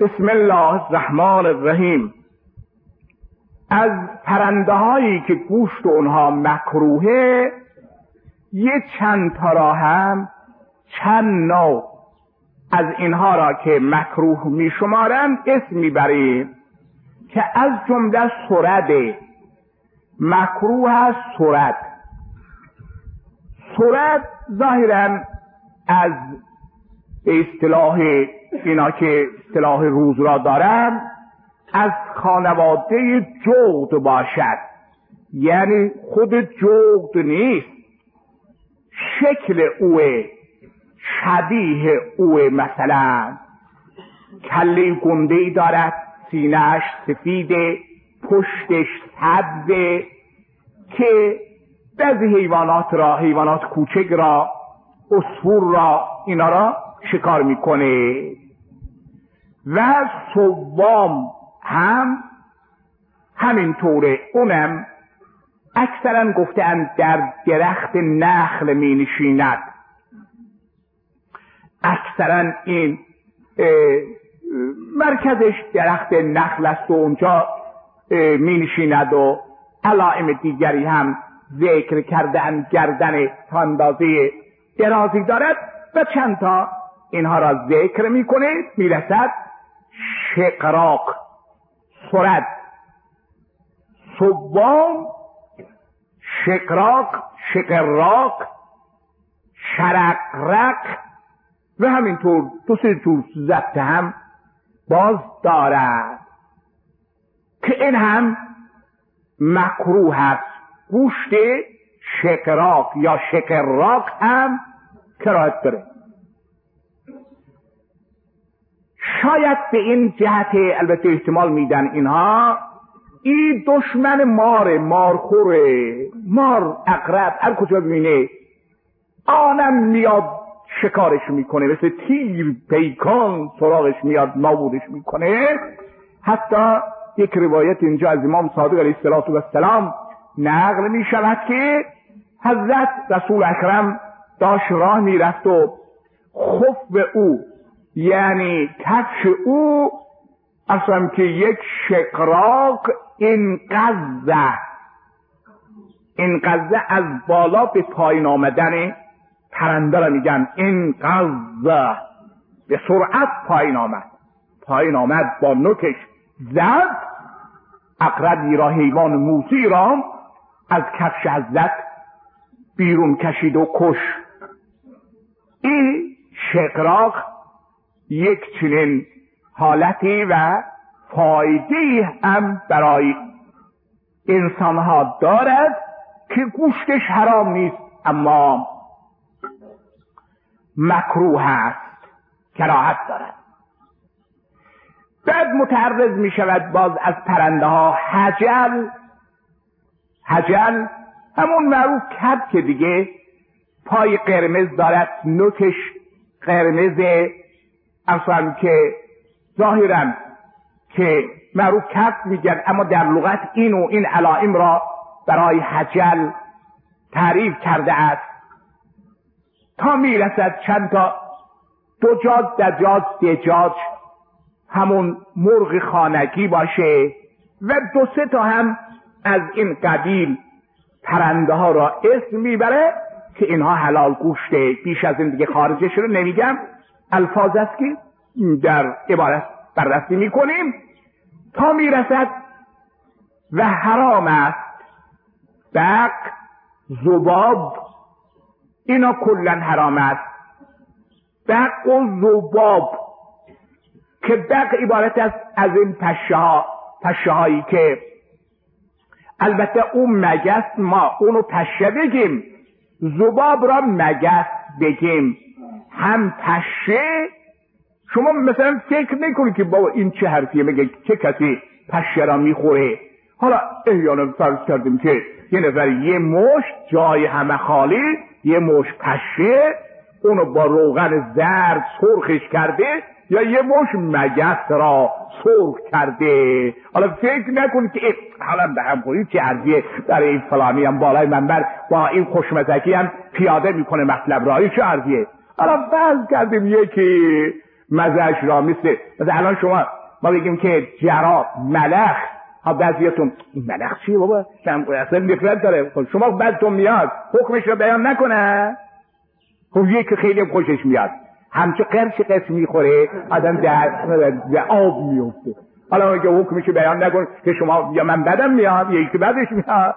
بسم الله الرحمن الرحیم. از پرنده هایی که گوشت اونها مکروهه یه چند تا را هم چند نوع از اینها را که مکروه می شمارند اسم میبریم که از جمله سرد مکروه است. سرد ظاهرا از اصطلاح اینا که اصطلاح روز را دارن از خانواده جغد باشد، یعنی خود جغد نیست، شکل اوه، شبیه اوه، مثلا کله گنده‌ای دارد، سینه‌اش سفیده، پشتش سبزه، که بعضی حیوانات کوچک را، عصفور را، اینا را شکار میکنه. و صوام هم همینطوره، اونم اکثرا گفتن در درخت نخل می نشیند. اکثرا این مرکزش درخت نخل است و اونجا می نشیند و علائم دیگری هم ذکر کردن. گردن تا اندازه درازی دارد و چند تا اینها را ذکر میکنه. میرسد شقراق، سرد، صوام، شقراق، شقراق، شرقرق و همینطور دو سه جور ضبط هم باز دارد که این هم مکروه است. گوشت شقراق یا شقراق هم کراهت داره. شاید به این جهت البته احتمال میدن اینها این دشمن مارخوره، مار، عقرب، هر کجا ببینه آنم میاد شکارش میکنه، مثل تیر پیکان سراغش میاد نابودش میکنه. حتی یک روایت اینجا از امام صادق علیه السلام نقل میشود که حضرت رسول اکرم داشت راه میرفت و خف او، یعنی کفش او، اصلا که یک شقراق انقضه از بالا به پایین آمدن پرنده را میگن انقضه، به سرعت پایین آمد با نوکش زد، عقربی را، حیوان موسی را از کفش حضرت بیرون کشید و کش. این شقراق یک چنین حالتی و فایده‌ای هم برای انسانها دارد که گوشتش حرام نیست اما مکروه است، کراهت دارد. بعد متعرض می شود باز از پرنده ها حجل، همون معروف کبک که دیگه پای قرمز دارد، نوکش قرمزه، اصلا که ظاهرا که معروف کبک میگن، اما در لغت این علائم را برای حجل تعریف کرده است تا میرسد چند تا دجاج، دجاج همون مرغ خانگی باشه و دو سه تا هم از این قبیل پرنده ها را اسم میبره که اینها حلال گوشته. بیش از این دیگه خارجش رو نمیگم، الفاظ است که در عبارت بررسی میکنیم تا میرسد و حرام است بق، ذباب، اینا کلن حرام است. بق و ذباب که بق عبارت است از این پشه هایی که البته اون مگس ما اونو پشه بگیم، ذباب را مگس بگیم. هم پشه، شما مثلا فکر نکنید که بابا این چه حرفیه، میگه چه کسی پشه را میخوره. حالا احیانا فرض کردیم که یه نفر یه مشت جای همه خالی، یه مشت پشه اونو با روغن زرد سرخش کرده یا یه مشت مگس را سرخ کرده. حالا فکر نکنید که حالا به هم خورید چه عرضیه در این فلانی هم بالای منبر با این خوشمزگی هم پیاده میکنه مطلب را، این چه عرضیه. حالا فرض کردیم یکی مزهش را مثل الان شما ما بگیم که جراب ملخ، ها بعضیاتون این ملخ چیه بابا اصلا نفرت داره، شما بعدتون میاد حکمش رو بیان نکنه. خب یک خیلی خوشش میاد همچه قرش میخوره آدم در آب میفته. حالا اگه حکمش رو بیان نکن که شما یا من بدم میاد یا یکی بدش میاد.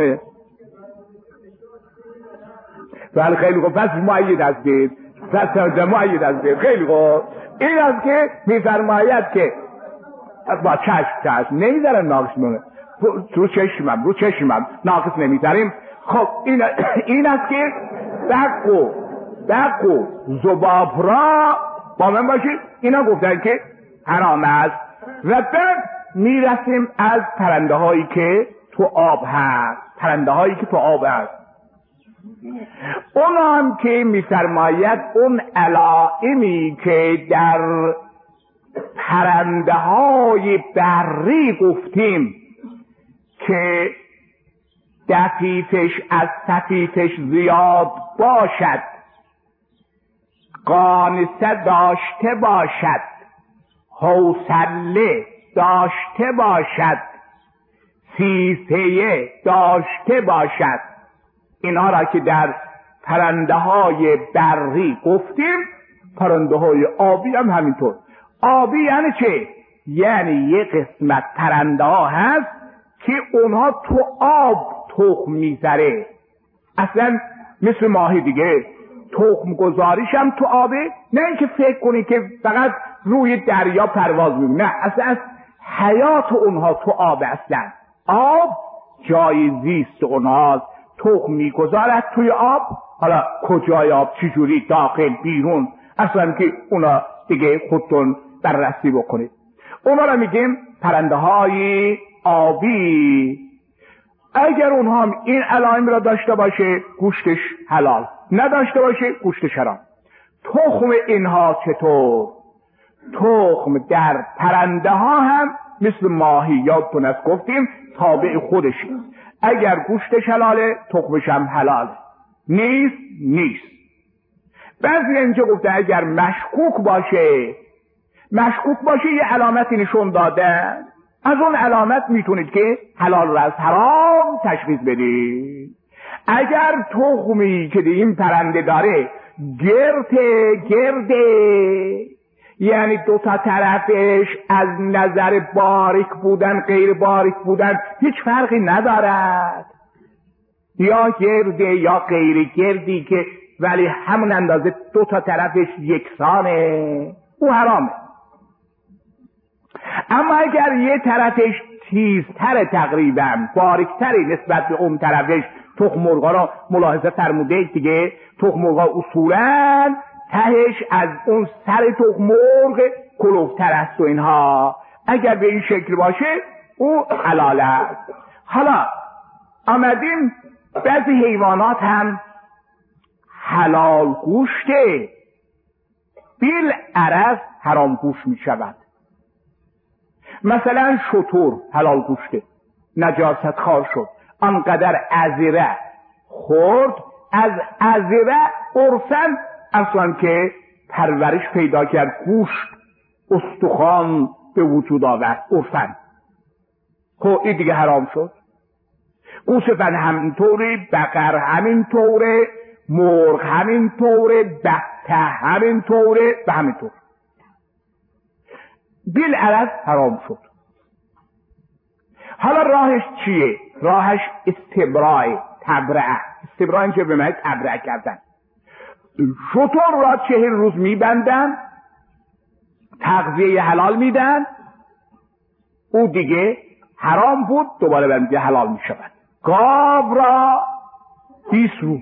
ولی خیلی خوب پس معید هستید، پس معید هستید. خیلی خوب این است که میفرماید که با چشم نمیذارن ناقص مونه رو چشمم ناقص نمیذاریم. خب این است که دق و ذباب را با من باشید اینا گفتن که حرام است. و بعد میرسیم از پرنده هایی که تو آب هست، اون هم که میفرماید اون علائمی که در پرنده های بری گفتیم که دفیفش از صفیفش زیاد باشد، قانصه داشته باشد، حوصله داشته باشد، سیسه داشته باشد، اینها را که در پرنده های بری گفتیم، پرنده های آبی هم همینطور. آبی یعنی چه؟ یعنی یه قسمت پرنده ها هست که اونها تو آب تخم میذاره، اصلا مثل ماهی دیگه تخم گذاریش هم تو آبه، نه اینکه فکر کنی که فقط روی دریا پرواز میکنه، نه اصلا از حیات اونها تو آب. اصلا آب جای زیست اونهاست، تخم میگذارد توی آب. حالا کجای آب چجوری داخل بیرون اصلا که اونا دیگه خودتون بررسی بکنید. اونا رو میگیم پرنده های آبی. اگر اونها هم این علائم را داشته باشه گوشتش حلال، نداشته باشه گوشتش حرام. تخم اینها چطور؟ تخم در پرنده ها هم مثل ماهی یادتون از گفتیم تابع خودشه. اگر گوشتش حلاله تخمش هم حلاله، نیست. بعضی اینجا گفته اگر مشکوک باشه یه علامتی نشون دادن، از اون علامت میتونید که حلال را از حرام تشخیص بدید. اگر تخمی که این پرنده داره گرده، یعنی دو تا طرفش از نظر باریک بودن غیر باریک بودن هیچ فرقی ندارد، یا گرده یا غیر گردی که ولی همون اندازه دو تا طرفش یکسانه، او حرامه. اما اگر یه طرفش تیزتره، تقریبا باریکتره نسبت به اون طرفش، تخم مرغا را ملاحظه فرموده دیگه، تخم مرغا اصولا تهش از اون سر تخم مرغ کلوفتر است و اینها، اگر به این شکل باشه او حلال است. حالا آمدیم بعضی حیوانات هم حلال گوشته بالعرض حرام گوشت می شود. مثلا شتر حلال گوشته، نجاست خوار شد، آنقدر عذره خورد، از عذره عرفاً اصلا که پرورش پیدا کرد، گوشت استخوان به وجود آورد عرفاً، خب این دیگه حرام شد. گوسفند همینطوره، بقر همینطوره، مرغ همینطوره، بطه همینطوره و همینطور بالعرض حرام شد. حالا راهش چیه؟ راهش استبراء، تبرعه. استبراء اینجا به معنی تبرعه کردن. شتر را 40 روز میبندن، تغذیه حلال میدن، او دیگه حرام بود، دوباره بنده حلال میشود. گاو را 20 روز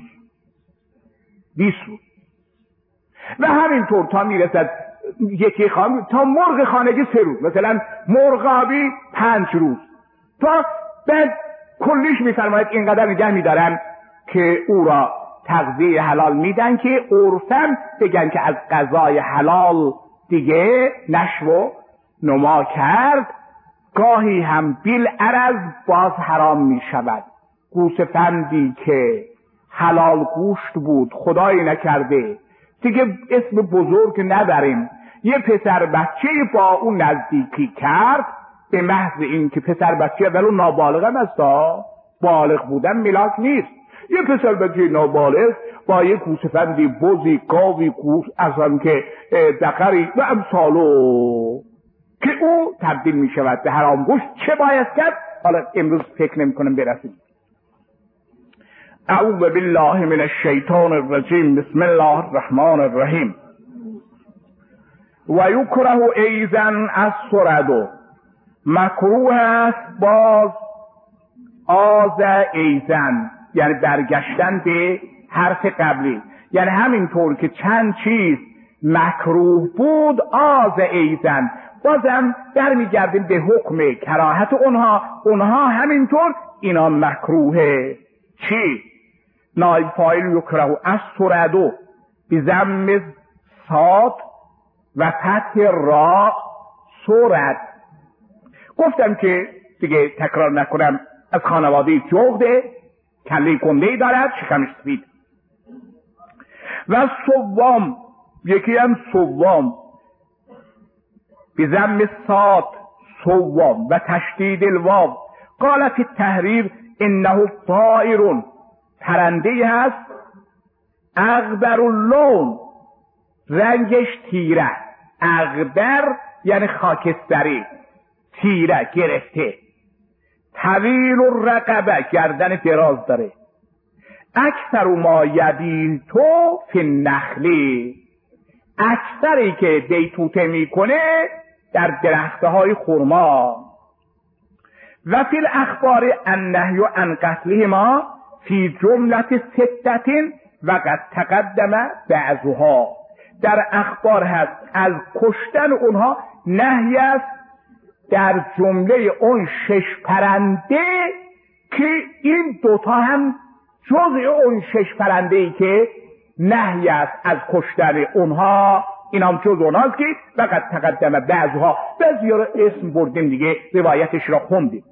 و همینطور تا میرسد یکی خانه، تا مرغ خانگی 3 روز، مثلا مرغ آبی 5 روز، تا بعد کلیش میفرماید اینقدر نگه میدارن که او را تغذیه حلال میدن که عرفاً بگن که از غذای حلال دیگه نشو و نما کرد. گاهی هم بالعرض باز حرام میشود. گوسفندی که حلال گوشت بود، خدایی نکرده دیگه اسم بزرگ نداریم، یه پسر بچه با اون نزدیکی کرد، به محض این که پسر بچه ولو نابالغ هم است، بالغ بودن ملاک نیست. یه پسر بچه نابالغ با یه گوسفندی، بزی، گاوی، گوس، اصلا که دقری و امثالو که او تبدیل می شود به حرام گوشت، چه باید کرد؟ حالا امروز فکر نمی کنم برسیم. اعوذ بالله من الشیطان الرجیم. بسم الله الرحمن الرحیم. و یکره ایضا السرد، مکروه است باز آز ایضا، یعنی برگشتن به حرف قبلی، یعنی همینطور که چند چیز مکروه بود، آز ایضا بازم برمیگردیم به حکم کراهت اونها همینطور اینا مکروهه. چی؟ نایب فاعل یکره السرد بضم صاد و فتح را سرد. گفتم که دیگه تکرار نکنم، از خانواده جغده، کله گنده دارد، شکمش سفید. و صوام، یکی هم صوام بضم صاد صوام و تشدید الواو. قال فی التحریر انه طائر، پرنده هست، اغبر اللون، رنگش تیره. اغبر یعنی خاکستری، تیره گرفته. طویل الرقبه، گردن دراز داره. اکثر ما یبیتو فی النخل، اکثری که بیتوته میکنه در درختهای خرما. و فی الاخبار النهی عن قتلهما فی جملت ستة و قد تقدم بعضها، در اخبار هست از کشتن اونها نهی است در جمله اون 6 پرنده که این دوتا هم جزء اون 6 پرنده ای که نهی است از کشتن اونها، این هم جزء اونهاست که فقط تقدم بعضها، بعضی رو اسم بردیم دیگه، روایتش را خوندیم.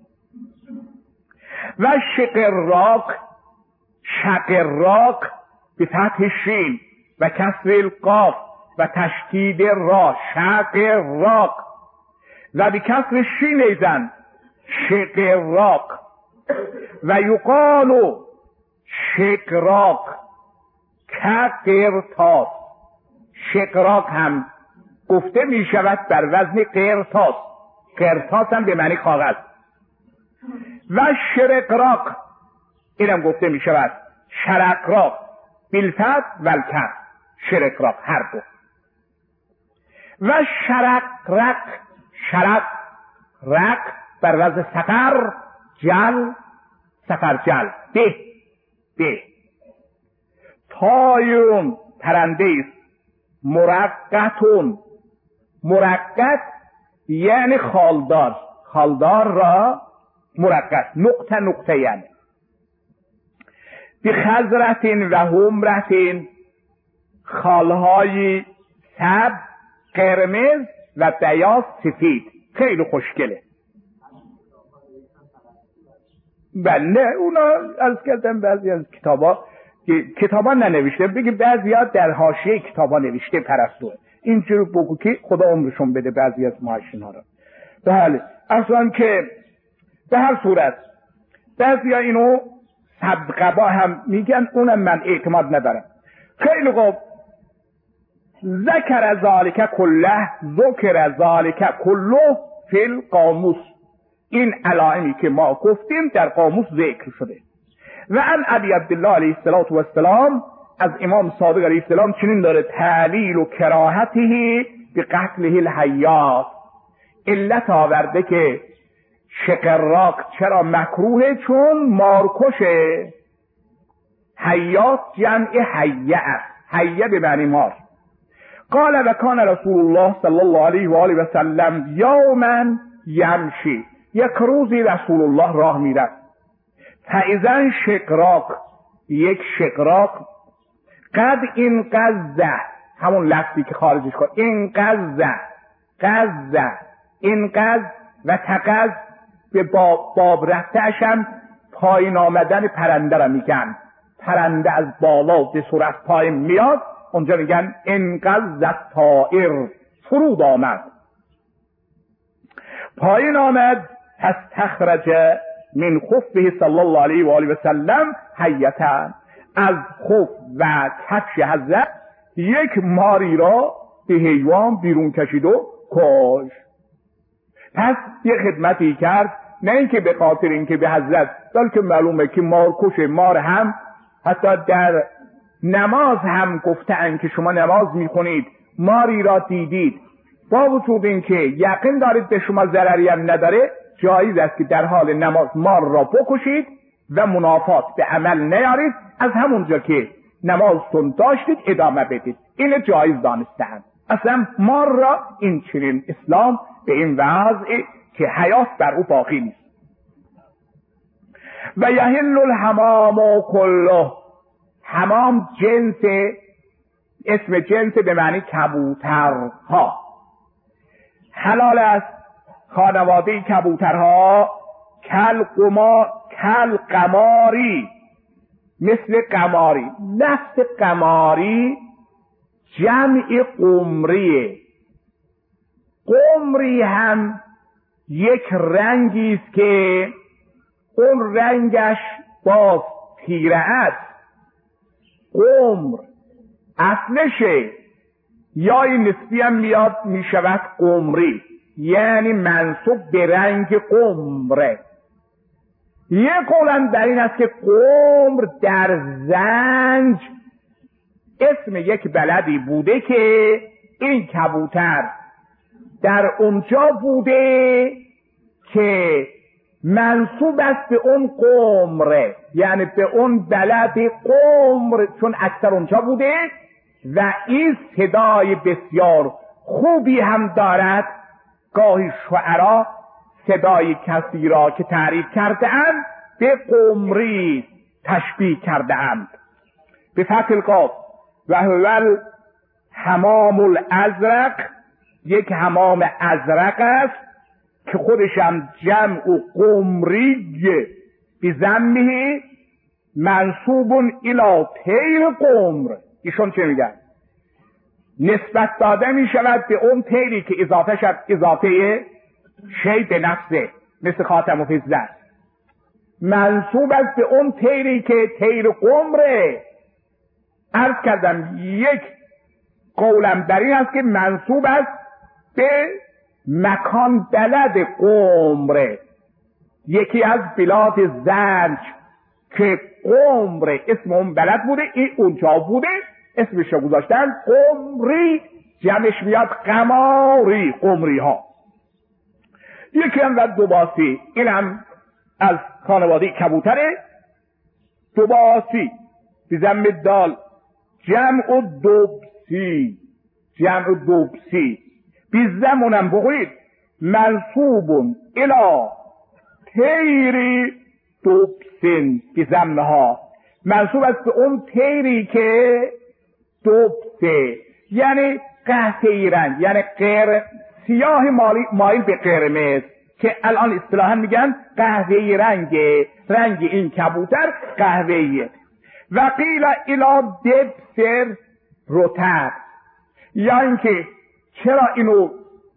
و شقراق، شقراق به فتح شین و کسر القاف و تشدید را، شقراق، و به کسر شین ایزن شقراق. و یقال شقراق کقرطاس، شقراق هم گفته می شود بر وزن قرطاس، قرطاس هم به معنی کاغذ. و شرقراق، اینم گفته می شود شرقراق بالفتح و الکسر، شرقراق هر دو. و شرقرق، شرقرق بر وزن سفر جل، سفرجل، به. طایرون، پرنده است، مرقتون، مرقت یعنی خالدار، خالدار را مرقت، نقطه نقطه یعنی. بخضرتین و حمرتین، خالهای سبز، قرمز و بیاض سفید، خیلی خوشگله. بله اونا از کردم بعضی از کتابا ننوشته، بگی بعضی ها در حاشیه کتابا نوشته پرستوه، اینجور بگو که خدا عمرشون بده بعضی از معاشین ها را. بله اصلا که به هر صورت بعضی ها اینو صدقبا هم میگن، اونم من اعتماد ندارم. خیلی خوب. ذکر ذالک کله، ذکر ذالک کله فی القاموس، این علائمی که ما گفتیم در قاموس ذکر شده. و عن ابی عبدالله علیه السلام، از امام صادق علیه السلام چنین داره: تعلیل و کراهته به قتله الحیات، علت آورده که شقراق چرا مکروهه، چون مارکشه. حیات جمع حیه است، حیه به معنی مار. قال و کان رسول الله صلی الله علیه و آله و سلم یوما یمشی، یک روزی رسول الله راه میرفت. فاذا شقراق، یک شقراق، قد این قزه، همون لفظی که خارجش کن، این قزه، قزه، این قز و تقز، به باب رفتهش هم پایین آمدن پرنده را میگن. پرنده از بالا به صورت پایین میاد، اونجا میگن انقذ طائر، فرود آمد. پایین آمد پس تخرج من خفه صلی الله علیه و آله و سلم حیتا، از خف و کفش حضرت یک ماری را به حیوان بیرون کشید و کش. پس یه خدمتی کرد، نه اینکه به خاطر اینکه به حضرت، بلکه معلومه که مارکش مار هم حتی در نماز هم گفتن که شما نماز میخونید ماری را دیدید، با وجود اینکه یقین دارید به شما ضرری هم نداره، جایز است که در حال نماز مار را بکشید و منافات به عمل نیارید، از همونجا که نمازتون داشتید ادامه بدید. این جایز دانستند. اصلا مار را این چنین اسلام به این وضع که حیات بر او باقی نیست. و یحل الحمام کله، حمام جنس، اسم جنس به معنی کبوترها، حلال است خانواده کبوترها کل قماری، مثل قماری. لفظ قماری جمع قمریه. قمری هم یک رنگی است که اون رنگش باز تیره است. قمر اصلشه یا این نسبی هم میاد میشود قمری، یعنی منسوب به رنگ قمره. یه قولم در این است که قمر در زنج اسم یک بلدی بوده که این کبوتر در اونجا بوده که منسوب است به اون قمره، یعنی به اون بلد قمر، چون اکثر اونجا بوده و این صدای بسیار خوبی هم دارد. گاهی شعرا صدای کسی را که تعریف کرده اند به قمری تشبیه کرده اند. به فتح القاف. و هو حمام الازرق، یک حمام ازرق است که خودشم جمع قمری بزمه منصوب الی طیر قمر. ایشون چه میگن؟ نسبت داده می شود به اون طیری که اضافه شد، اضافه شی به نفسه، مثل خاتم و فضه است. منصوب است به اون طیری که طیر قمره. عرض کردم یک قولم در این است که منصوب است به مکان بلد قمره، یکی از بلاد زنج که قمره اسم اون بلد بوده، این اونجا بوده، اسمش رو گذاشتن قمری، جمعش میاد قماری، قمری ها. یکی هم و دوباسی، این هم از خانواده کبوتره. دوباسی بزم دال جمع دوبسی، جمع دوبسی بیزمونم بگوید منصوبون الا تیری دوبسین بیزمها، منصوب است به اون تیری که دوبسه، یعنی قهوه‌ای رنگ، یعنی سیاه مایل به قرمز، که الان اصطلاحا میگن قهوه‌ای رنگ این کبوتر قهوه‌ایه. و قیل الا دبسر رطب، یا اینکه چرا اینو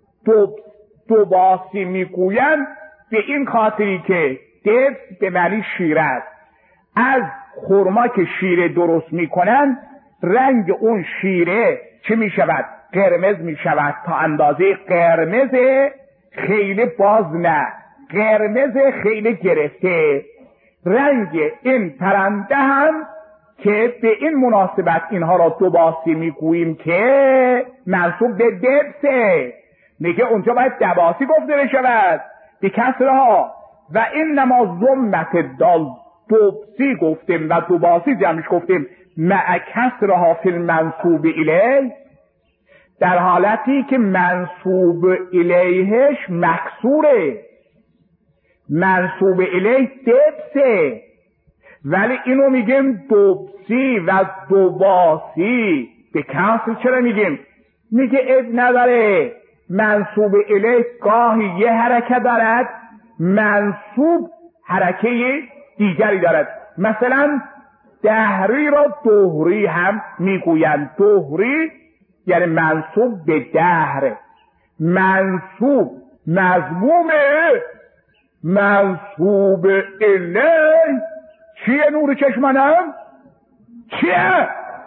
دوباسی میگوین؟ به این خاطری که دبس به معنی شیر است. از خرما که شیره درست میکنن رنگ اون شیره چه میشود؟ قرمز میشود، تا اندازه قرمز خیلی باز نه، قرمز خیلی گرفته. رنگ این پرنده هم که به این مناسبت اینها را دوباسی میگوییم که منصوب به دبسه، میگه اونجا باید دباسی گفته بشود به کسرها. و این نما ضمت دال دوبسی گفتیم و دوباسی جمعش گفتیم مع کسرها فی المنصوب الیه، در حالتی که منصوب الیهش مکسوره، منصوب الیه دبسه، ولی اینو میگیم دوبسی و دوباسی به کسر. چرا میگیم؟ میگه اب نداره، منصوب الیه گاهی یه حرکت دارد، منصوب حرکه دیگری دارد. مثلا دهری را دهری هم میگویند، دهری یعنی منصوب به دهر. منصوب مضمومه، منصوب الی چیه نور چشمانم؟ چیه؟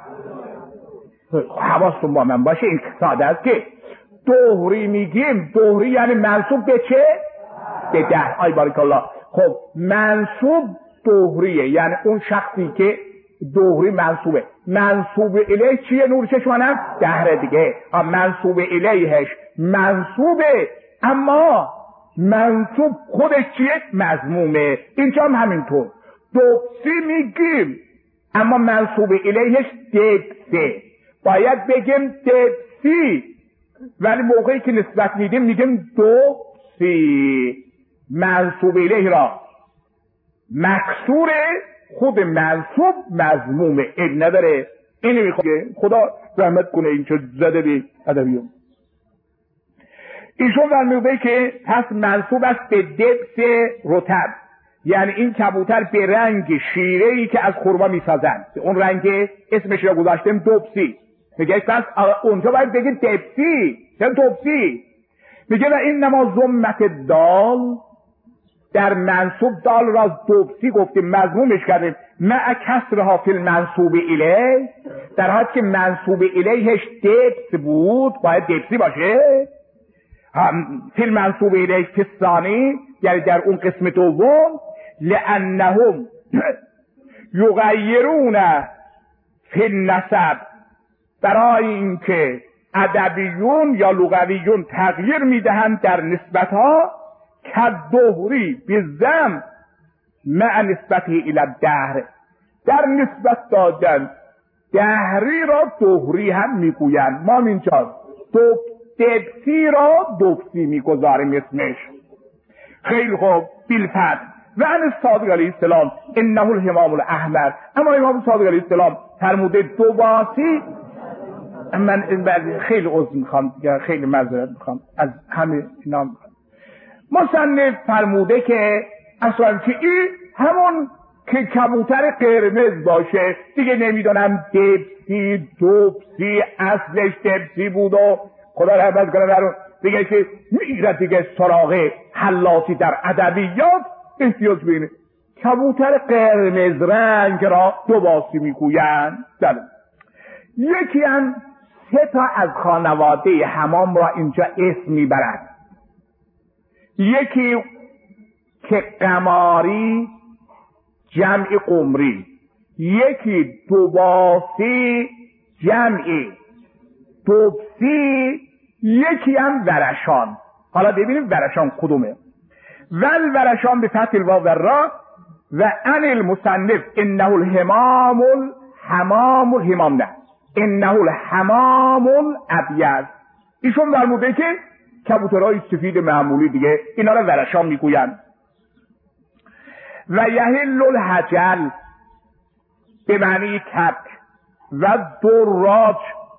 حواستون با من باشه، این ساده است که دهری میگیم. دهری یعنی منصوب به چه؟ به دهر. آی بارک الله. خب منصوب دهریه، یعنی اون شخصی که دهری منصوبه. منصوب الیه چیه نور چشمانم؟ دهر دیگه. منصوب الیهش منصوبه، اما منصوب خودش چیه؟ مضمومه. اینجا هم همینطور دبسی میگیم، اما منصوب الیهش دبسه. باید بگیم دبسی، ولی موقعی که نسبت میدیم میگیم دبسی. منصوب الیه را مکسوره، خود منصوب مضمومه، این نداره. اینو میخواد خدا رحمت کنه اینجا زده به ادبیات. ایشون فرموده که پس منصوب است به دبس رطب، یعنی این کبوتر به رنگ شیره‌ای که از خرما میسازند، اون رنگ اسمش رو گذاشتیم دبسی. میگه پس اونجا باید بگه دبسی، چرا دبسی؟ میگه و این نما ضمت دال، در منصوب دال را دبسی گفتیم، مضمومش کردیم مع کسرها فی المنصوب الیه، در حالی که منصوب الیهش دبس بود باید دبسی باشه. فی المنصوب الیه فی الثانی، یعنی در اون قسم دوم، لانهم یغیرون فی النسب، برای اینکه ادبیون یا لغویون تغییر میدهند در نسبت ها، کدهری بالضم مع نسبته الی الدهر، در نسبت دادن دهری را دهری هم میگویند. ما اینجا دبسی را دبسی میگذاریم اسمش. خیلی خوب. بالفتح و عن صادق علیه السلام انه الحمام الاحمر، اما امام صادق علیه السلام فرموده دوباسی. من خیلی عذر میخوام، خیلی معذرت میخوام از همه اینا. مصنف فرموده که اصلا که این همون که کبوتر قرمز باشه دیگه، نمیدونم دبسی دوبسی اصلش دبسی بود و خدا رحمت کنه برون دیگه که میره دیگه سراغ حلاتی در ادبیات احتیاج بینه. کبوتر قرمز رنگ را دوباسی میگویند. یکی هم 3 تا از خانواده حمام را اینجا اسم میبرند. یکی که قماری جمع قمری، یکی دوباسی جمع دوبسی، یکی هم ورشان. حالا ببینیم ورشان کدومه. ورشان به فتح الواو و را و ان المصنف انه الحمام نه انه الحمام الابیض. ایشون فرموده که کبوترهای سفید معمولی دیگه اینا رو ورشان میگویند. و یحل الحجل به معنی کبک و دراج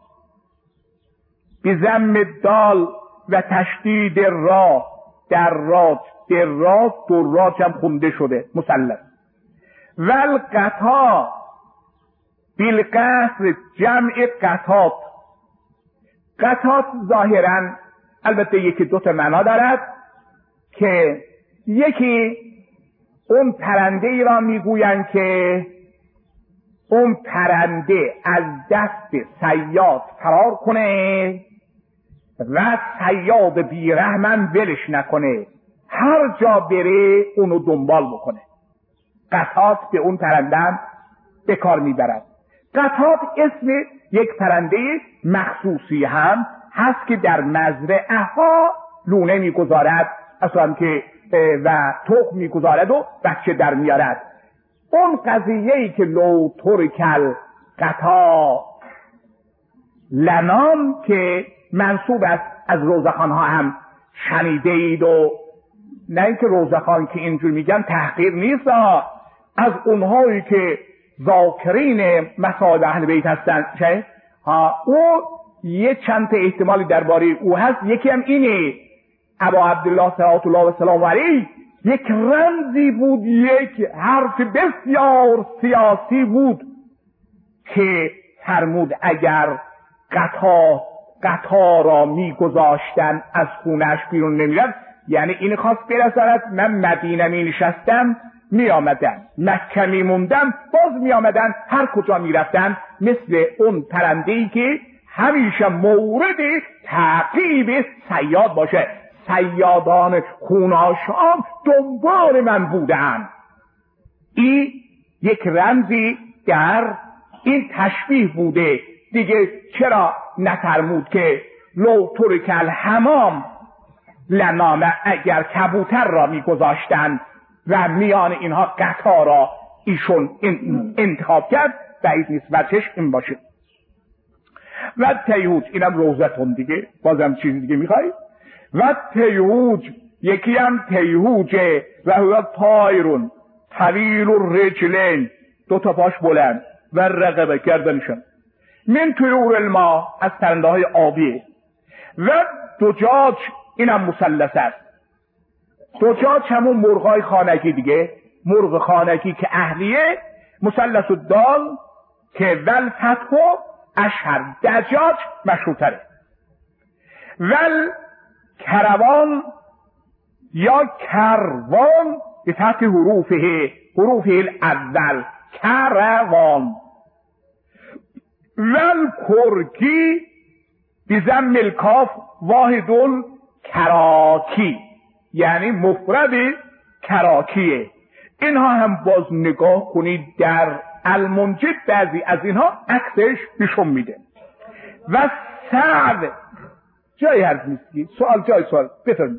به ضم دال و تشدید را دراج دراج هم خونده شده مثلث. و القطا بالقصر جمع قطات. قطات ظاهرا البته یکی 2 تا معنا دارد که یکی اون پرنده ای را میگویند که اون پرنده از دست صیاد فرار کنه و صیاد بیرحمن ولش نکنه، هر جا بره اونو دنبال بکنه. قطات به اون پرنده به کار میبرد. قطات اسم یک پرنده مخصوصی هم هست که در مزرعه ها لونه میگذارد اصلا که و تخم میگذارد و بچه در میارد. اون قضیه‌ای که لو ترکل قطا لنام که منصوب است، از روزخان ها هم شنیده اید و نه اینکه روزخان که اینجور میگن تحقیر نیست، از اونهایی که ذاکرین مسائل اهل بیت هستن چه؟ او یه چند تا احتمالی درباره او هست. یکی هم اینه ابا عبدالله صلوات الله و سلام علیه یک رمزی بود، یک حرف بسیار سیاسی بود که فرمود اگر قطا را میگذاشتن، از خونش بیرون نمیرفت. یعنی این خواست برساند من مدینه می نشستم می آمدن، مکه می موندم باز می آمدن، هر کجا می رفتن مثل اون پرنده‌ای که همیشه مورد تعقیب صیاد باشه. صیادان خوناشام دنبال من بودن. این یک رمزی در این تشبیه بوده دیگه. چرا نفرمود که لو ترک الحمام لنامه، اگر کبوتر را میگذاشتن و میان اینها قطا را ایشون انتخاب کرد، بعید نیست وجهش این باشه. و تیهوج، اینم روزتون دیگه، بازم چیزی دیگه میخوایی. و تیهوج، یکی هم تیهوجه و هو طایرون طویل الرجلین، دو تا پاش بلند و رقبه گردنشون، من طیور الماء، از پرنده های آبی. و دجاج، اینم مثلث است. دجاج همون مرغای خانگی دیگه، مرغ خانگی که اهلیه. مثلث الدال که ول فتح اشهر، دجاج مشهورتره. ول کروان یا کروان به تحت حروفه الاول، کروان. ول کرکی بزم الکاف واحدون کراکی، یعنی مفرد کراکیه. اینها هم باز نگاه کنید در المنجد، بعضی از اینها عکسش نشون میده. و سعد، جای حرف نیستی، سوال جای سوال بفرمید.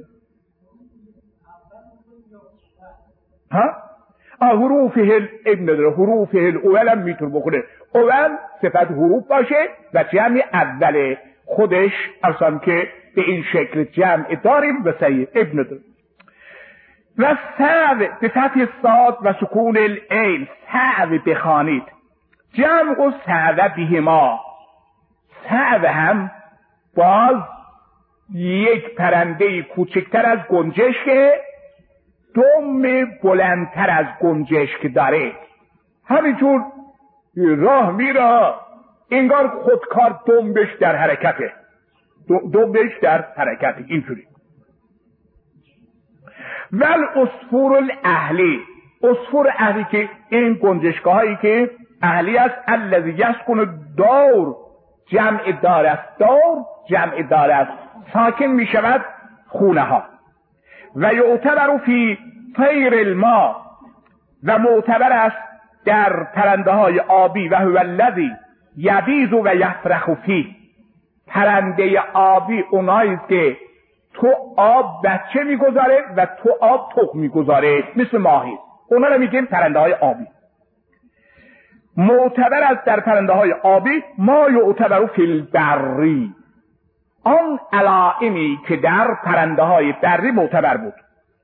حروفه ابن داره، حروفه الاول هم میتونه بخونه. اول صفت حروف باشه و جمع اوله، خودش اصلا که به این شکل جمع داریم و سعی ابن داره. و سعد به فتح صاد و سکون العین، سعد بخوانید. جمع و سعد بهما، سعد هم باز یک پرنده کوچکتر از گنجشک، دم بلندتر از گنجشک داره. همینجور راه میره انگار خودکار دنبش در حرکته، دنبش در حرکته اینطوری. ول عصفور الاهلی، عصفور اهلی که این گنجشکه هایی که اهلی است. الذی یسکن دور، جمع دار است، دور جمع دار است، ساکن می شود خونه ها. و یعتبر فی طیر الماء، و معتبر است در پرنده های آبی. و هو الذی یبیض و یفرخ فیه، پرنده آبی اوناییست که تو آب بچه میگذاره و تو آب تخم میگذاره، مثل ماهی. اونا رو میگیم پرنده های آبی. معتبر است در پرنده های آبی ما یعتبر فی البری، آن علائمی که در پرنده های بری معتبر بود.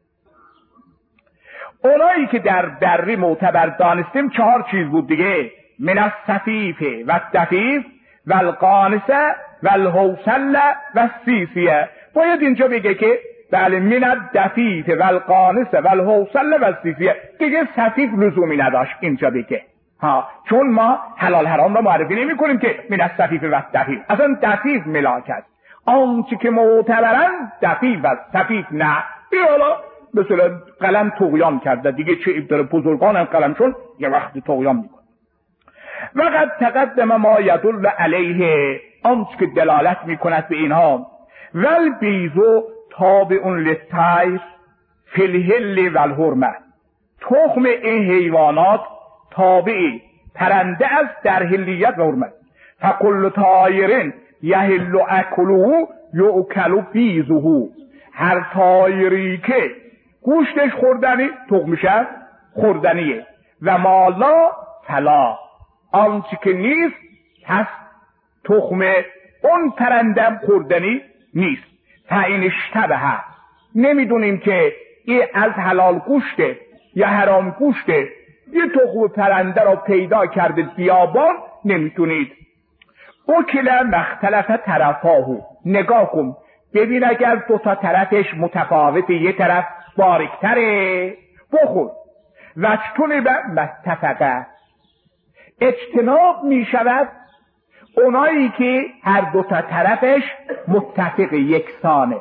اونایی که در بری معتبر دانستیم 4 چیز بود دیگه: من الصفیف و الدفیف و القانسه و الحوصله و السیسیه. باید اینجا بگه که بله من الدفیف و القانسه و الحوصله و السیسیه، دیگه صفیف لزومی نداشت اینجا بگه چون ما حلال حرام را معرفی نمی کنیم که من الصفیف و الدفیف. اصلا دفیف ملاک است، آنچه که معتبرن دفیف است، صفیف نه. حالا مثلا قلم طغیان کرده دیگه، چه عیب داره؟ بزرگان هم قلمشون یه وقت طغیان میکنه. وقد تقدم ما یدل علیه، آنچه که دلالت میکند به اینها. والبیض تابع للطیر فی الحل والحرمه، تخم این حیوانات تابع پرنده است در حلیت و حرمت. فکل طایر یحل اکله یؤکل بیضه، هر طایری که گوشتش خوردنی تخمش خوردنیه. و مالا فلا، آنچه که نیست پس تخم اون پرندم خوردنی نیست. فاین اشتبه، نمیدونیم که این از حلال گوشته یا حرام گوشته، یه تخم پرنده را پیدا کرده بیابان، نمیتونید. اوکل مختلف طرفاهو، نگاه کن ببین اگر 2 تا طرفش متفاوته، یه طرف باریکتره بخور. وجتون به متفقه، اجتناب می شود اونایی که هر دو تا طرفش متفق یکسانه.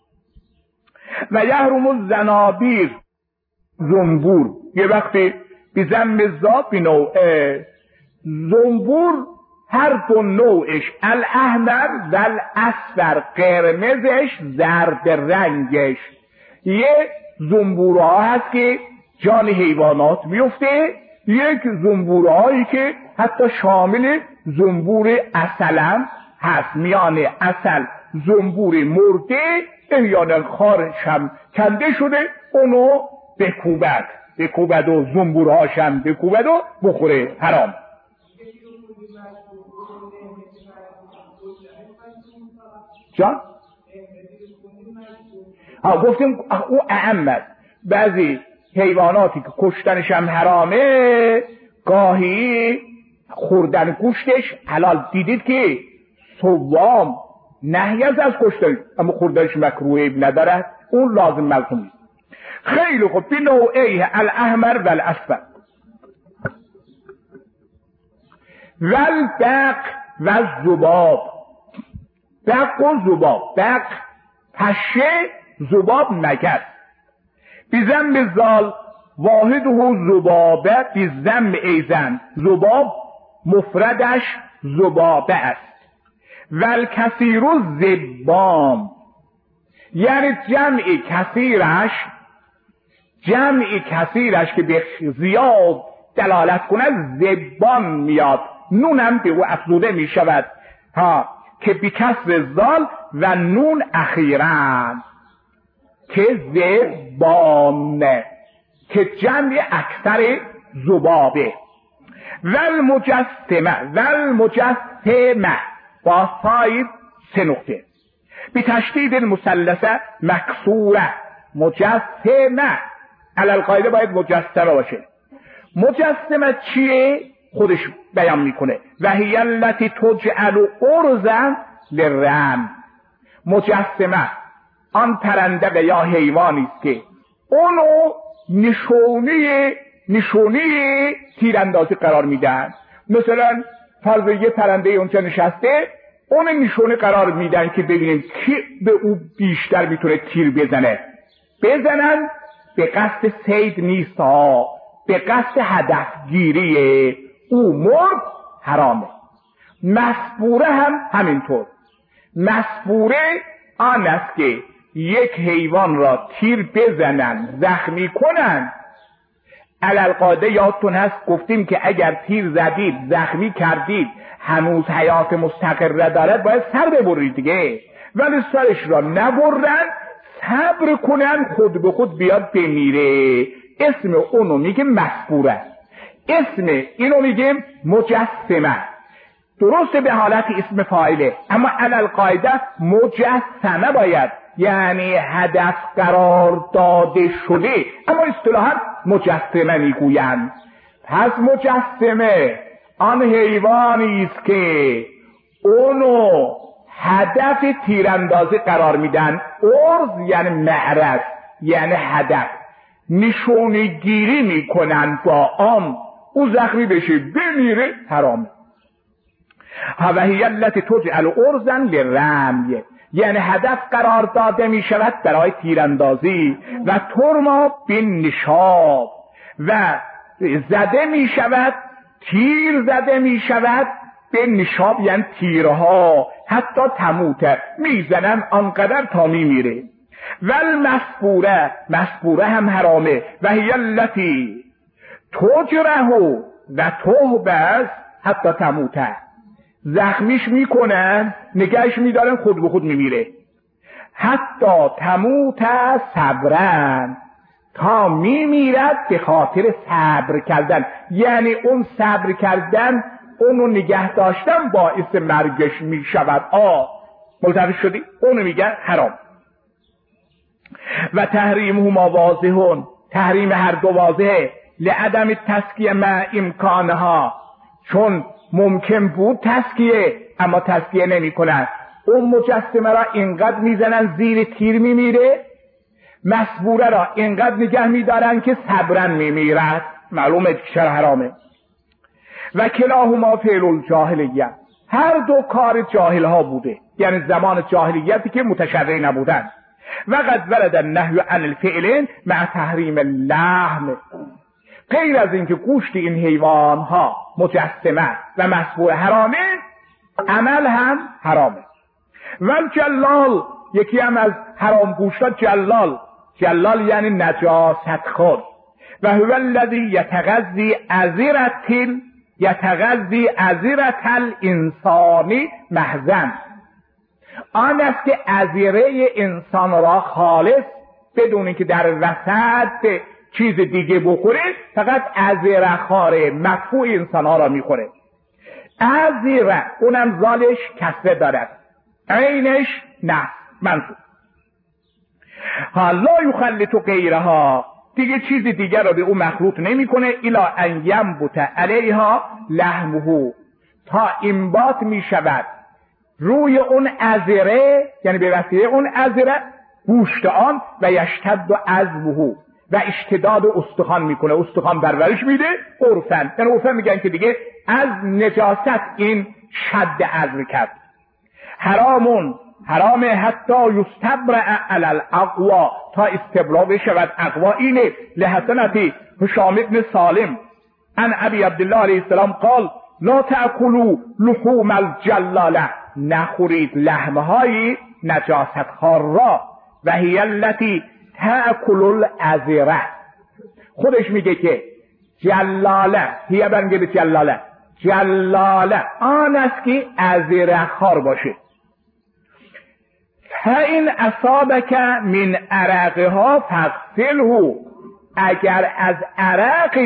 و یحرم الزنابیر، زنبور، یه وقتی بزن ذات بنوعه، زنبور هر دو نوعش، الاحمر و الاصفر، قرمزش، زرد رنگش. یه زنبورها هست که جان حیوانات میفته، یک زنبورهایی که حتی شامل زنبور اصلا هست، میان اصل زنبور مرده احیانا خارش هم کنده شده، اونو بکوبد و زنبورهاش هم بکوبد و بخوره، حرام. جان؟ گفتیم او اعمد، بعضی حیواناتی که کشتنش هم حرامه، گاهی خوردن گوشتش حلال. دیدید که صوام نهی از کشتن، اما خوردنش مکروه نداره، اون لازم ملزوم نیست. خیلی خوب، بی نوعیه الاحمر و الاصفر. والبق و الذباب، بق و ذباب، بق پشه، ذباب مگس. بزم زال واحده ذبابه، بزم ایزن، ذباب مفردش ذبابه است. والکثیر الذبام، یعنی جمع کثیرش که به زیاد دلالت کنه زبان میاد، نونم به او افزوده می شود که بی کسر زال و نون اخیراً که زبان، که جمع اکثر ذبابه. والمجسمه با ساید 3 نقطه، بی تشدید المثلثه مکسوره، مجسمه علی القاعده باید مجسمه باشه. مجسمه چیه؟ خودش بیان میکنه، و هی التی تجعل ارزا للرم. مجسمه آن پرنده یا حیوانی است که اونو نشونه تیراندازی قرار میدن. مثلا فرض یه پرنده اونجا نشسته، اون نشونه قرار میدن که ببینیم کی به او بیشتر میتونه تیر بزنن به قصد صید نیست ها، به قصد هدفگیری. او مرد حرامه. مسبوره هم همینطور. مسبوره آن است که یک حیوان را تیر بزنن، زخمی کنن. علالقاعده یادتون هست گفتیم که اگر تیر زدید، زخمی کردید، هنوز حیات مستقره دارد، باید سر ببرید دیگه. ولی سرش را نبرن، صبر کنن، خود به خود بیاد بمیره. اسم اونو میگه مسبوره، اسم اینو میگه مجسمه. درست به حالت اسم فاعله، اما علالقاعده مجسمه باید، یعنی هدف قرار داده شده، اما اصطلاحاً مجسمه میگویند. پس مجسمه آن حیوانی است که اونو هدف تیراندازی قرار میدن. ارز یعنی معرض، یعنی هدف، نشونه گیری میکنن با آن، او زخمی بشه بمیره، حرامه. و هی التی تجعل ارزا للرمی، یعنی هدف قرار داده می شود برای تیراندازی. و ترما بالنشاب، و زده می شود، تیر زده می شود به نشاب، یعنی تیرها، حتی تموته، میزنن آنقدر تا میمیره. والمسبوره، مسبوره هم حرامه. و هی التی تجره و تهبز حتی تموته، زخمیش میکنن، نگهش میدارن، خود به خود میمیره. حتی تموت صبرن، تا میمیرد به خاطر صبر کردن، یعنی اون صبر کردن، اونو نگه داشتن باعث مرگش میشود. متوجه شدی؟ اونو میگن حرام. و تحریم هما واضحون، تحریم هر دو واضحه. لعدم تسکیه مع امکانها، چون ممکن بود تسکیه اما تسکیه نمی کنن. اون مجسمه را اینقدر میزنن زیر تیر میمیره، مسبوره را اینقدر نگه میدارن که صبرن میمیرد، معلومه که شرع حرامه. و کلاهما فعل الجاهلیه، هر دو کار جاهل ها بوده، یعنی زمان جاهلیتی که متشرع نبودن. و قد ورد النهی عن الفعلین مع تحریم اللحم، غیر از اینکه گوشت این حیوان ها مجسمه و مسبوع حرامه، عمل هم حرامه. و جلال، یکی هم از حرام گوشتا جلال. جلال یعنی نجاست خور. و هو الذی یتغذی عذرة الانسانی محضاً، آن است که عذیره انسان را خالص بدون اینکه در وسط چیز دیگه بخوره، فقط عذیره خاره مدفوع انسان ها را میخوره. عذیره اونم زالش کسره دارد، عینش نه منصوب. لا یخلط غیرها، دیگه چیز دیگر را به اون مخلوط نمیکنه. الا ان ینبت علیها لحمه، تا انبات میشود روی اون عذره، یعنی به وسیله اون عذره گوشت آن، و یشتد عظمه، و اشتداد استخوان میکنه، استخوان برورش میده. عرفن، یعنی عرفن میگن که دیگه از نجاست این شد عظم کرد. حرامه حتی یستبرع علی الاقوا، تا استبرا بشود اقوا. اینه لحسنتی هشام بن سالم عن ابی عبدالله علیه السلام قال لا تأکلوا لحوم الجلاله، نخورید لحمهای نجاست خار را. و هی التي تأکل العذره، خودش میگه که جلاله، هی بنگه به جلاله آن است که عذره خار باشه. فإن اصابک من عرقها فاغسله، اگر از عرق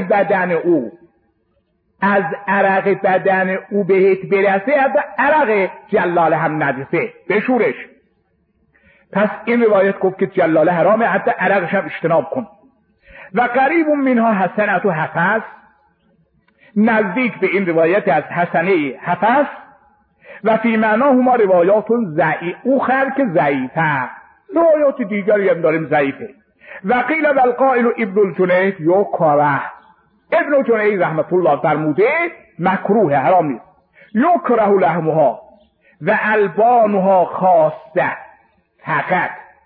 بدن او بهت برسه، از عرق جلاله هم نجسه، بشورش. پس این روایت گفت که جلاله حرامه، حتی عرقش هم اجتناب کن. و قریب منها حسنه حفظ، نزدیک به این روایت از حسنه حفظ. و فی معناهما روایات ضعیف، او که ضعیفه، روایات دیگری هم داریم ضعیفه. و قیل والقائل ابن الجنید یکره، ابن الجنید رحمت الله فرموده مکروه، حرام نیست. یکره لحمها و البانها خاصه، فقط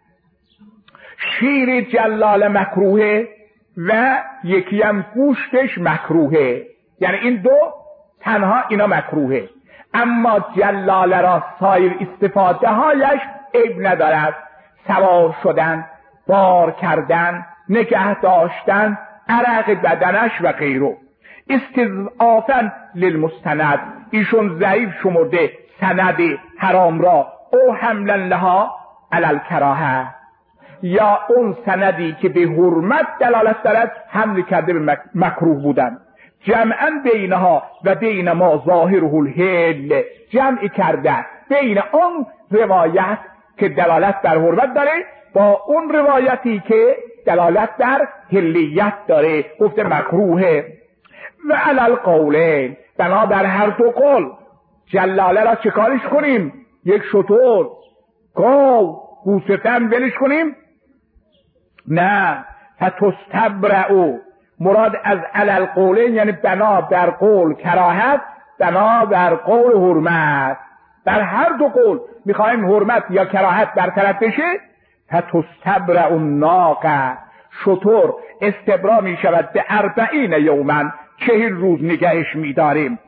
شیر جلاله مکروهه و یکی هم گوشتش مکروهه، یعنی این دو تنها اینا مکروهه. اما جلاله را سایر استفاده هایش عیب ندارد، سوار شدن، بار کردن، نگه داشتن، عرق بدنش و غیره. استضعافا للمستند، ایشون ضعیف شمرده سند حرام را، او حملا لها علی الکراهه، یا اون سندی که به حرمت دلالت دارد حمل کرده به مکروه بودن. جمعا بینها و بین ما ظاهره الحل، جمع کرده بین اون روایت که دلالت بر حرمت داره با اون روایتی که دلالت بر حلیت داره، گفته مکروهه. و علی القولین، بنابر هر دو قول جلاله را چه کارش کنیم؟ یک شتر، گاو، گوسفند ولش کنیم؟ نه، فتستبرعوا، مراد از علی القولین یعنی بنا بر قول کراهت، بنا بر قول حرمت. در هر دو قول میخوایم حرمت یا کراهت برطرف بشه. فتستبرع الناقه، شتر استبرا میشود به 40 یوما، 40 روز نگهش میداریم.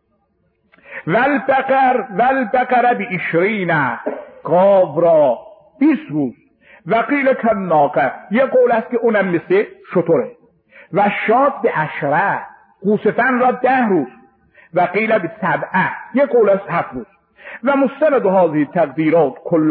والبقر ب20، گاو را 20 روز. و قیل کالناقه، یه قول است که اونم مثل شتره. و شاد ب10، گوسفند را 10 روز. و قیل ب7، یه قول است 7 روز. و مستند هذه تقدیرات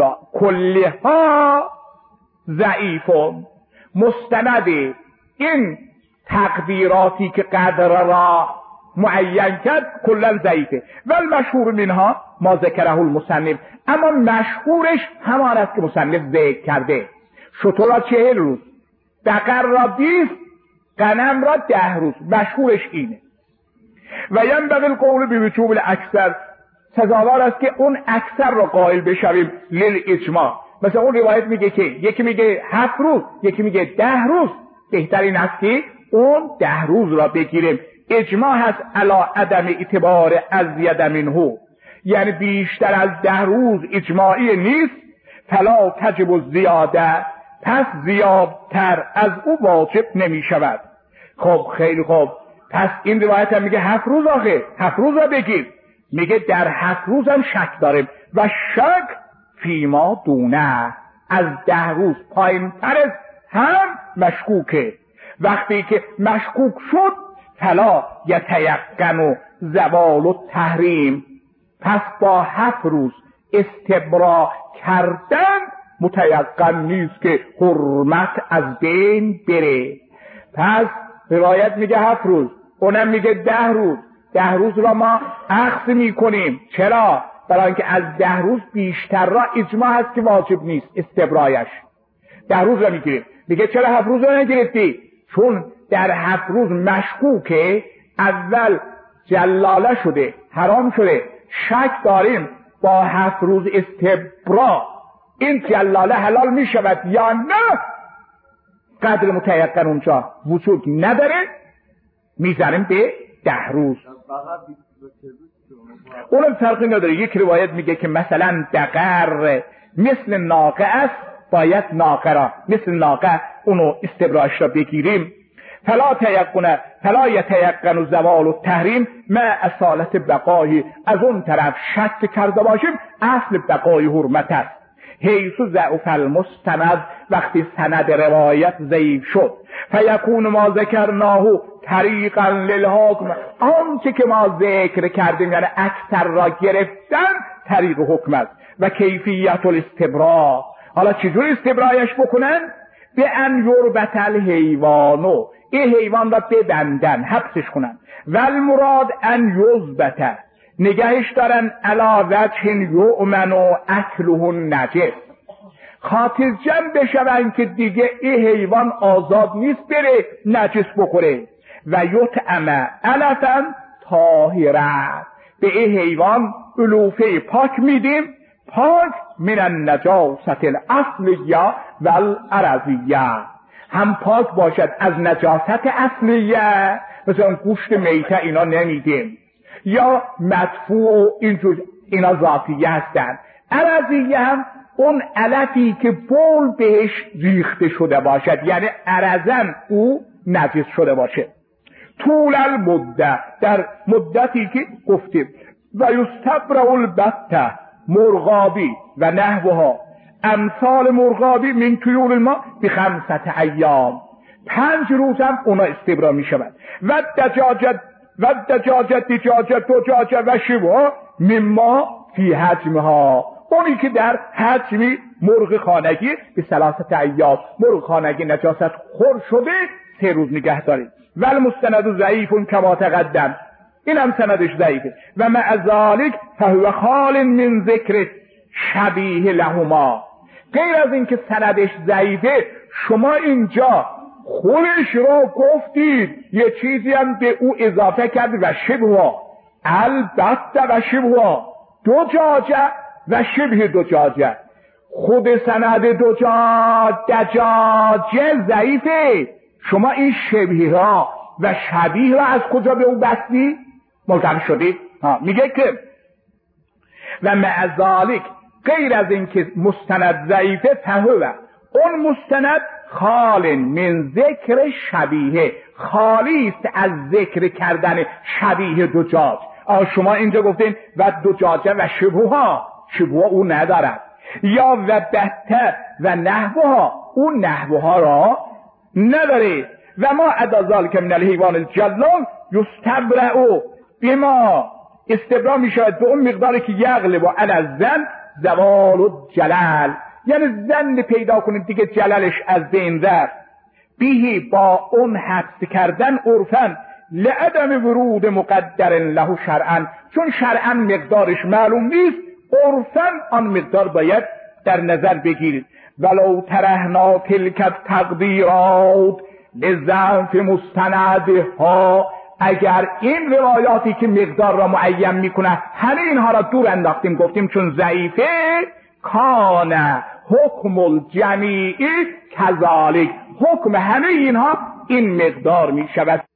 کلها ضعیفون، مستند این تقدیراتی که قدر را معین کرد کلا ضعیفه. و المشهور منها ما ذکره المصنف، اما مشهورش همان است که مصنف ذکر کرده. شتر را 40 روز، بقر را 20، غنم را 10 روز، مشهورش اینه. و ینبغی القول بوجوب الاکثر، سزاوار است که اون اکثر را قائل بشویم للاجماع. مثلا اون روایت میگه که یکی میگه 7 روز، یکی میگه 10 روز، بهترین است که اون 10 روز را بگیریم. اجماع هست علی عدم اعتبار ازید منه، یعنی بیشتر از 10 روز اجماعی نیست، فلا تجب زیاده، پس زیادتر از او واجب نمی شود. خب خیلی خوب، پس این روایت هم میگه 7 روز، آخه 7 روز رو بگیر، میگه در 7 روز هم شک داریم و شک فیما دونه، از 10 روز پایین تر هم مشکوکه. وقتی که مشکوک شد فلا یتیقن زوال التحریم، پس با 7 روز استبرا کردن متیقن نیست که حرمت از بین بره. پس روایت میگه 7 روز، اونم میگه 10 روز. 10 روز را ما اخذ میکنیم. چرا؟ برای اینکه از 10 روز بیشتر را اجماع هست که واجب نیست استبرایش. 10 روز را میگیریم. میگه چرا 7 روز را نگرفتی؟ چون در 7 روز مشکوکه، اول جلاله شده، حرام شده، شک داریم با 7 روز استبرا این جلاله حلال میشود یا نه، قدر متیقن اونجا وجود نداره، میزنیم به 10 روز. اونم فرقی نداره. یک روایت میگه که مثلا دقر مثل ناقه است، باید ناقه را مثل ناقه اونو استبراش را بگیریم. فلا یتیقن زوال التحریم مع اصالت بقای، از اون طرف شک کرده باشیم اصل بقای حرمت است. حیث ضعف المستند، وقتی سند روایت ضعیف شد، فیکون ما ذکرناه طریقا للحکم، آنچه که ما ذکر کردیم یعنی اکثر را گرفتن طریق حکم است. و کیفیت الاستبراء، حالا چجور استبرایش بکنن؟ به ان یربط الحیوانو، این حیوان را ببندن، حبسش کنن. و المراد ان یضبط، نگهش دارن علی وجه یؤمن اکله نجس، خاطر جمع بشون که دیگه این حیوان آزاد نیست بره نجس بخوره. و یطعم علفا طاهرا، به این حیوان علوفه پاک میدیم، پاک من النجاست الاصلیه و العرضیه، هم پاک باشد از نجاست اصلیه، مثلا گوشت میته اینا نمیدیم، یا مدفوع اینجور اینا ذاتیه هستن. عرضیه هم اون علفی که بول بهش ریخته شده باشد، یعنی عرضن او نجس شده باشه. طول المده، در مدتی که گفتیم. و یستبرأ البته، مرغابی و نحوها، امثال مرغابی من طیور الماء ب5 ایام، 5 روز هم اونا استبرا می شود. و دجاجت و شبه مما فی حجمها، اونی که در حجمی مرغ خانگی ب3 ایام، مرغ خانگی نجاست خور شده 3 روز نگه دارید. و المستند ضعیف کما تقدم، این هم سندش ضعیفه. و مع ذلک فهو خال من ذکر شبیه لهما، غیر از این که سندش ضعیفه، شما اینجا خودش را گفتید یه چیزی هم به او اضافه کرد و شبه، البته و شبه دجاجه و شبه دجاجه. خود سند دجاجه ضعیفه، شما این شبیه را و شبیه را از کجا به او بستی؟ ملتقی شدید؟ میگه که و مع ذالک، غیر از این که مستند ضعیفه، فهو اون مستند خال من ذکر شبیه، خالی است از ذکر کردن شبیه دجاج. شما اینجا گفتین و دجاجه و شبهه او ندارد، یا و بته و نحوها، اون نحوها را نداره. و ما ادازال که من الحیوان الجلال یستبرأ، بما استبرا می شود به اون مقداری که یغلب علی الظن زوال الجلال، یعنی ظن پیدا کنید دیگه جلالش از بین رفت. بیهی با اون حبس کردن عرفن لعدم ورود مقدر له شرعا، چون شرعا مقدارش معلوم نیست، عرفن آن مقدار باید در نظر بگیرید. ولو ترهنا تلک التقدیرات لضعف مستندها، اگر این روایاتی که مقدار را معین میکنه همه اینها را دور انداختیم، گفتیم چون ضعیفه، کان حکم الجمیع کذالک، حکم همه اینها این مقدار میشود.